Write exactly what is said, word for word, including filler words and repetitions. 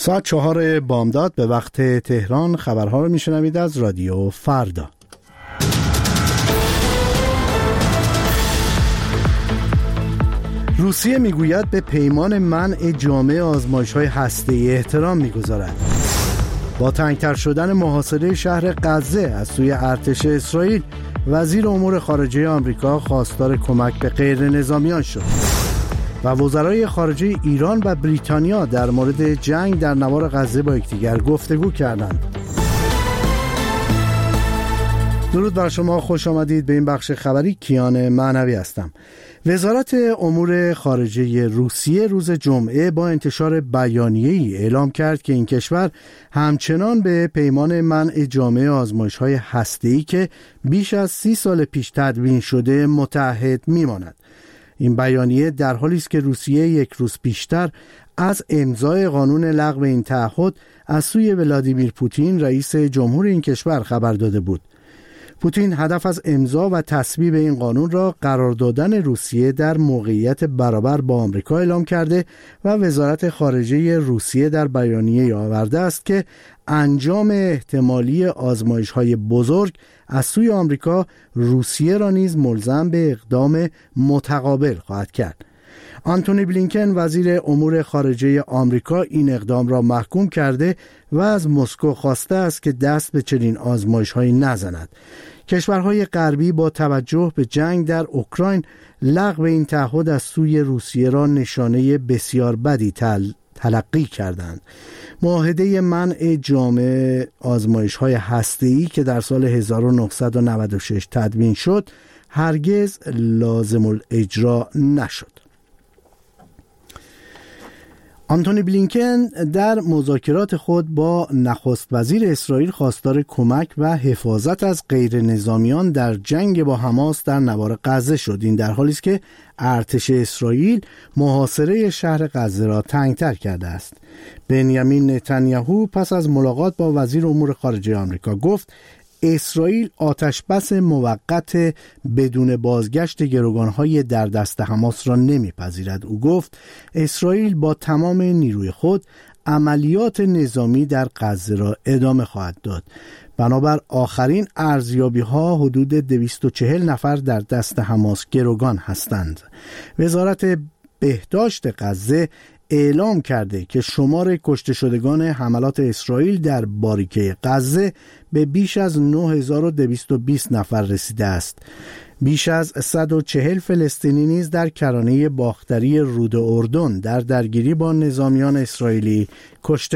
ساعت چهار بامداد به وقت تهران خبرها رو میشنوید از رادیو فردا. روسیه میگوید به پیمان منع جامع آزمایش‌های هسته‌ای احترام میگذارد. با تنگتر شدن محاصره شهر غزه از سوی ارتش اسرائیل، وزیر امور خارجه آمریکا خواستار کمک به غیر نظامیان شد و وزرای خارجه ایران و بریتانیا در مورد جنگ در نوار غزه با یکدیگر گفتگو کردند. درود بر شما، خوش آمدید به این بخش خبری. کیان معنوی هستم. وزارت امور خارجه روسیه روز جمعه با انتشار بیانیه‌ای اعلام کرد که این کشور همچنان به پیمان منع جامع آزمایش‌های هسته‌ای که بیش از سی سال پیش تدوین شده متعهد می‌ماند. این بیانیه در حالی است که روسیه یک روز پیشتر از امضای قانون لغو این تعهد از سوی ولادیمیر پوتین رئیس جمهور این کشور خبر داده بود. پوتین هدف از امضا و تصویب این قانون را قرار دادن روسیه در موقعیت برابر با آمریکا اعلام کرده و وزارت خارجه روسیه در بیانیه آورده است که انجام احتمالی آزمایش‌های بزرگ از سوی آمریکا روسیه را نیز ملزم به اقدام متقابل خواهد کرد. آنتونی بلینکن وزیر امور خارجه آمریکا این اقدام را محکوم کرده و از مسکو خواسته است که دست به چنین آزمایش‌هایی نزند. کشورهای غربی با توجه به جنگ در اوکراین لغو این تعهد از سوی روسیه را نشانه بسیار بدی تل تلقی کردند. معاهده منع جامع آزمایش‌های هسته‌ای که در سال هزار و نهصد و نود و شش تدوین شد هرگز لازم الاجرا نشد. آنتونی بلینکن در مذاکرات خود با نخست وزیر اسرائیل خواستار کمک و حفاظت از غیر نظامیان در جنگ با حماس در نوار غزه شد. این در حالی است که ارتش اسرائیل محاصره شهر غزه را تنگتر کرده است. بنیامین نتانیاهو پس از ملاقات با وزیر امور خارجه آمریکا گفت اسرائیل آتش بس موقت بدون بازگشت گروگان‌های در دست حماس را نمیپذیرد. او گفت اسرائیل با تمام نیروی خود عملیات نظامی در غزه را ادامه خواهد داد. بنابر آخرین ارزیابی‌ها حدود دویست و چهل نفر در دست حماس گروگان هستند. وزارت بهداشت غزه اعلام کرده که شمار کشته شدگان حملات اسرائیل در باریکه غزه به بیش از نه هزار و دویست و بیست نفر رسیده است. بیش از صد و چهل فلسطینی نیز در کرانه باختری رود اردن در درگیری با نظامیان اسرائیلی کشته